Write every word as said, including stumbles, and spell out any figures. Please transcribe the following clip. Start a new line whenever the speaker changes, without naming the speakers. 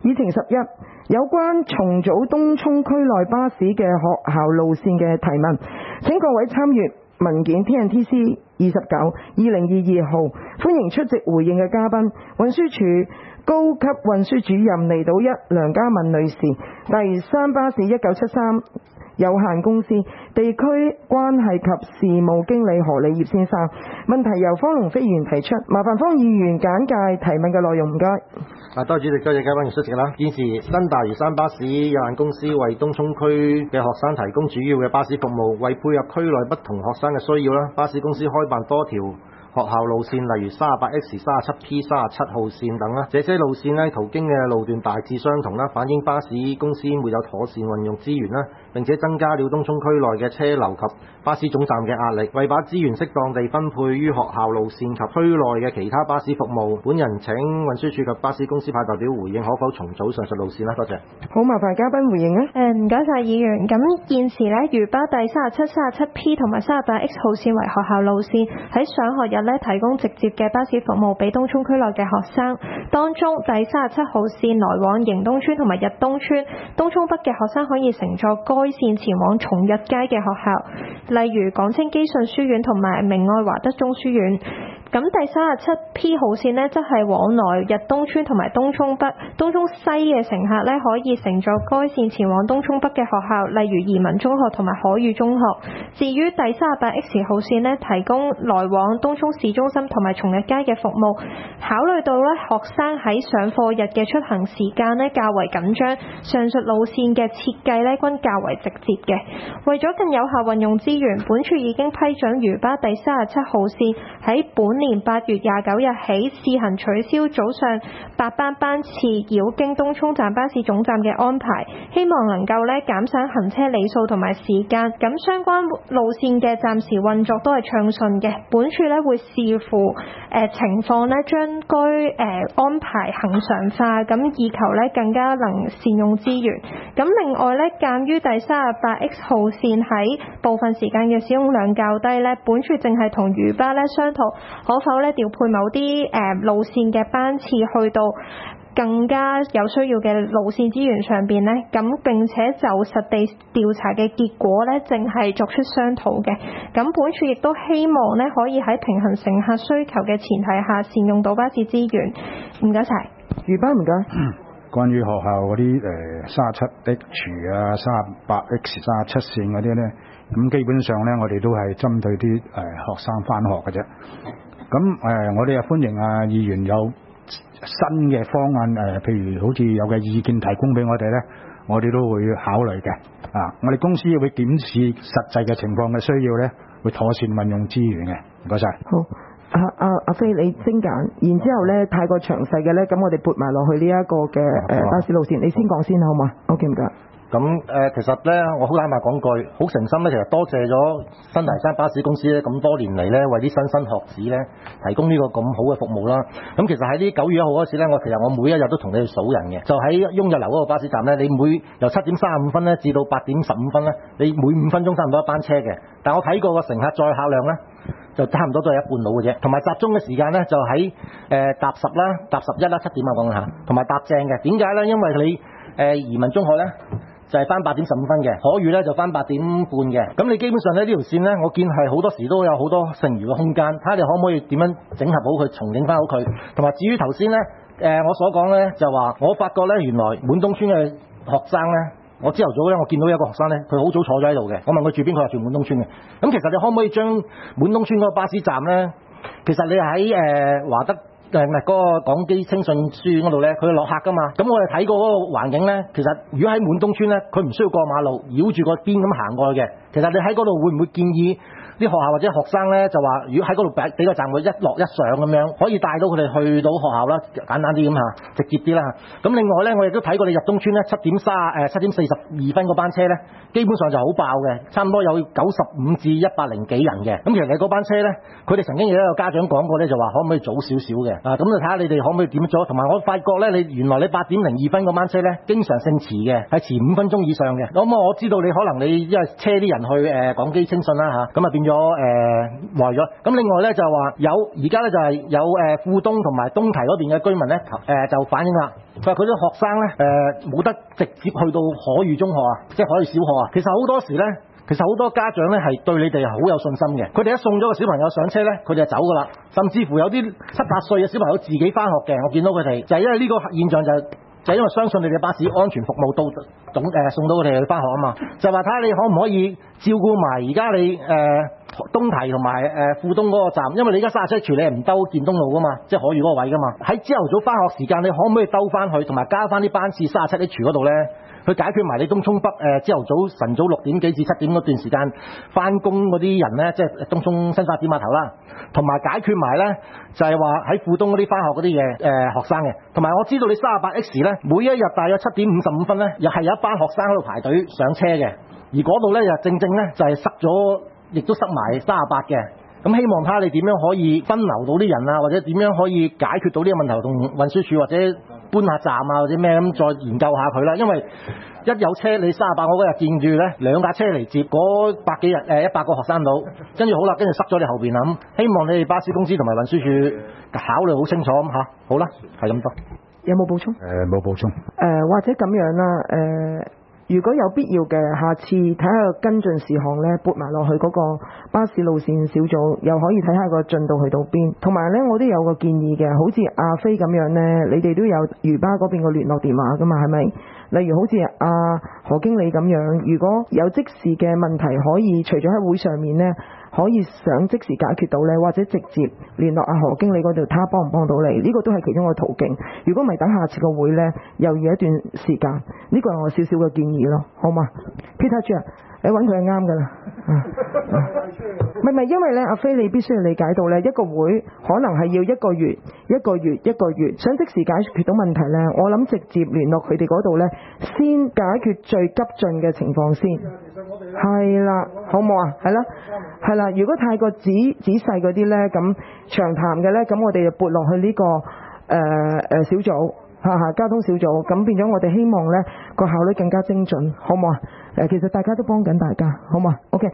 議程十一，有關重組東涌區內巴士嘅學校路線嘅提問，請各位參閱文件 T N T C 二十九二零二二號，歡迎出席回應嘅嘉賓，運輸署高級運輸主任離島一梁嘉敏女士，第三巴士一九七三有限公司地區關係及事務經理何李業先生。問題由方龍飛議員提出，麻煩方議員簡介提問嘅內容，唔該。
啊，多謝主席，多謝嘉賓嘅出席啦。現時新大嶼山巴士有限公司為東涌區嘅學生提供主要嘅巴士服務，為配合區內不同學生嘅需要啦，巴士公司開辦多條學校路線，例如三十八 X、三十七 P、三十七號線等啦。這些路線呢，途經嘅路段大致相同啦，反映巴士公司沒有妥善運用資源啦，並且增加了東涌區內嘅車流及巴士總站嘅壓力。為把資源適當地分配於學校路線及區內嘅其他巴士服務，本人請運輸署及巴士公司派代表回應可否重組上述路線啦。多謝。
好，麻煩嘉賓回應啊。
誒，唔該晒議員。咁現時呢，嶼巴第三十七、三十七 P 同埋三十八 X 號線為學校路線，喺上學日咧提供直接嘅巴士服務俾東涌區內嘅學生。當中第三十七號線來往迎東村同埋日東村，東涌北嘅學生可以乘坐該線前往崇日街嘅學校，例如港青基信書院同埋明愛華德中書院。咁第三十七 P 號線呢，則係往來日東村同埋東涌北、東涌西嘅乘客呢，可以乘坐該線前往東涌北嘅學校，例如移民中學同埋海裕中學。至於第三十八 X 號線呢，提供來往東涌市中心同埋崇日街嘅服務。考慮到呢學生喺上課日嘅出行時間呢較為緊張，上述路線嘅設計呢均較為直接嘅。為咗更有效運用資源，本署已經批准嶼巴第三十七號線喺本年八月廿九日起試行取消早上八班班次繞經東涌站巴士總站嘅安排，希望能夠咧減省行車里數同埋時間。咁相關路線嘅暫時運作都係暢順嘅。本署咧會視乎誒、呃、情況咧將該誒、呃、安排恆常化，咁以求咧更加能善用資源。咁另外咧，鑑於第三十八 X 號線喺部分時間嘅使用量較低咧，本署正係同嶼巴咧商討可否咧調配某啲誒、呃、路線嘅班次去到更加有需要嘅路線資源上邊咧，咁並且就實地調查嘅結果咧，正係作出商討嘅。咁本署亦都希望咧，可以喺平衡乘客需求嘅前提下，善用到巴士資源。唔該晒。
嶼巴唔該。
關於學校嗰啲誒三十七 H 啊、三十八 X、三十七線嗰啲咧，咁基本上咧，我哋都係針對啲誒、呃、學生返學嘅啫。咁誒、呃，我哋又歡迎啊議員有新嘅方案誒、呃，譬如好似有嘅意見提供俾我哋咧，我哋都會考慮嘅。啊，我哋公司會檢視實際嘅情況嘅需要咧，會妥善運用資源嘅。唔該晒。
好，阿阿阿飛你精簡，然之後咧太過詳細嘅咧，咁我哋撥埋落去呢一個嘅誒巴士路線，你先講先好嘛 ？OK 唔該。
咁誒、呃，其實咧，我好坦白講句，好誠心咧，其實多謝咗新大嶼山巴士公司咧，咁多年嚟咧，為啲新生學子咧提供呢個咁好嘅服務啦。咁其實喺呢九月一號嗰時咧，我其實我每一日都同你哋數人嘅，就喺雍日樓嗰個巴士站咧，你每由七點三十五分咧至到八點十五分咧，你每五分鐘差唔多一班車嘅。但我睇過個乘客載客量咧，就差唔多都係一半佬嘅啫。同埋集中嘅時間咧，就喺誒搭十啦、搭十一啦、七點啊講下，同埋搭正嘅。點解咧？因為你誒、呃、移民中學咧。就係翻八點十五分嘅，可遇咧就翻八點半嘅。咁你基本上咧呢條線咧，我見係好多時都有好多剩餘嘅空間，睇下你可唔可以點樣整合好佢，重整翻好佢。同埋至於頭先咧，誒、呃、我所講咧就話，我發覺咧原來滿東村嘅學生咧，我朝頭早咧我見到有一個學生咧，佢好早坐咗喺度嘅，我問佢住邊，佢話住滿東村嘅。咁其實你可唔可以將滿東村嗰個巴士站咧，其實你喺誒、呃、華德。誒唔係嗰個港基青信書院嗰度咧，佢落客噶嘛。咁我哋睇過嗰個環境咧，其實如果喺滿東村咧，佢唔需要過馬路，繞住個邊咁行過去嘅。其實你喺嗰度會唔會建議啲學校或者學生咧，就話如果喺嗰度俾俾個站佢一落一上咁樣，可以帶到佢哋去到學校啦，簡單啲咁嚇，直接啲啦。咁另外咧，我亦都睇過你入東村咧，七點三誒七點四十二分嗰班車咧，基本上就好爆嘅，差唔多有九十五至一百零幾人嘅。咁其實你嗰班車咧，佢哋曾經亦都有家長講過咧，就話可唔可以早少少嘅啊？咁就睇下你哋可唔可以點做。同埋我發覺咧，你原來你八點零二分嗰班車咧，經常性遲嘅，係遲五分鐘以上嘅。咁我知道你可能你因為車啲人去誒港基青信啦嚇，咁啊變咗咗誒耐咗。咁、呃、另外咧就話有而家咧就係有誒富東同埋東堤嗰邊嘅居民咧誒、呃、就反映啦，佢話佢啲學生咧誒冇得直接去到可遇中學啊，即係可遇小學啊。其實好多時咧。其實好多家長咧係對你哋好有信心嘅，佢哋一送咗個小朋友上車咧，佢哋就走噶啦，甚至乎有啲七八歲嘅小朋友自己翻學嘅，我見到佢哋就係、是、因為呢個現象就係、是、就係、是、因為相信你哋巴士安全服務到總誒送到佢哋去翻學啊嘛，就話睇下你可唔可以照顧埋而家你誒、呃、東堤同埋誒富東嗰個站，因為你而家三十七 H 你係唔兜建東路噶嘛，即係可遇嗰個位噶嘛，喺朝頭早翻學時間你可唔可以兜翻去，同埋加翻啲班次三十七 H 嗰度咧？去解決埋你東涌北誒朝頭早晨早六點幾至七點嗰段時間翻工嗰啲人咧，即係東涌新發展碼頭啦，同埋解決埋咧就係話喺富東嗰啲翻學嗰啲嘅誒學生嘅，同埋我知道你三十八 X 咧每一日大約七點五十五分咧，又係有一班學生喺度排隊上車嘅，而嗰度咧又正正咧就係塞咗，亦都塞埋三十八嘅。咁希望睇下你點樣可以分流到啲人啊，或者點樣可以解決到呢個問題，同運輸署或者搬下站啊，或者咩咁再研究下佢啦。因為一有車你三十八，我嗰日見住咧兩架車嚟接嗰百幾人誒一百個學生到，跟住好啦，跟住塞咗你後邊啦。咁希望你哋巴士公司同埋運輸署考慮好清楚咁嚇。好啦，係咁多。
有冇補充？
誒冇補充。誒、
呃、或者咁樣啦，誒、呃。如果有必要嘅，下次睇下跟進事項呢，撥埋落去嗰個巴士路線小組，又可以睇下個進度去到邊。同埋呢，我都有個建議嘅，好似阿飛咁樣呢，你哋都有漁巴嗰邊個聯絡電話噶嘛，係咪？例如好似阿何經理咁樣，如果有即時嘅問題，可以除咗喺會上面呢，可以想即時解決到呢，或者直接聯絡阿何經理嗰度，睇下幫唔幫到你。呢、這個都係其中一個途徑。如果唔係，等下次個會呢，又要一段時間。呢、這個係我少少嘅建議咯，好嘛 ？Peter 豬啊，你揾佢係啱㗎啦。唔係唔係，因為咧，阿飛你必須要理解到咧，一個會可能係要一個月、一個月、一個月，想即時解決到問題咧，我諗直接聯絡佢哋嗰度咧，先解決最急進嘅情況先。係啦，好冇啊？係啦，係啦。如果太過仔仔細嗰啲咧，咁長談嘅咧，咁我哋就撥落去呢、這個誒誒、呃呃、小組。嚇嚇交通小組，咁變咗我哋希望咧個效率更加精準，好唔好啊？誒，其實大家都幫緊大家，好唔好啊？OK。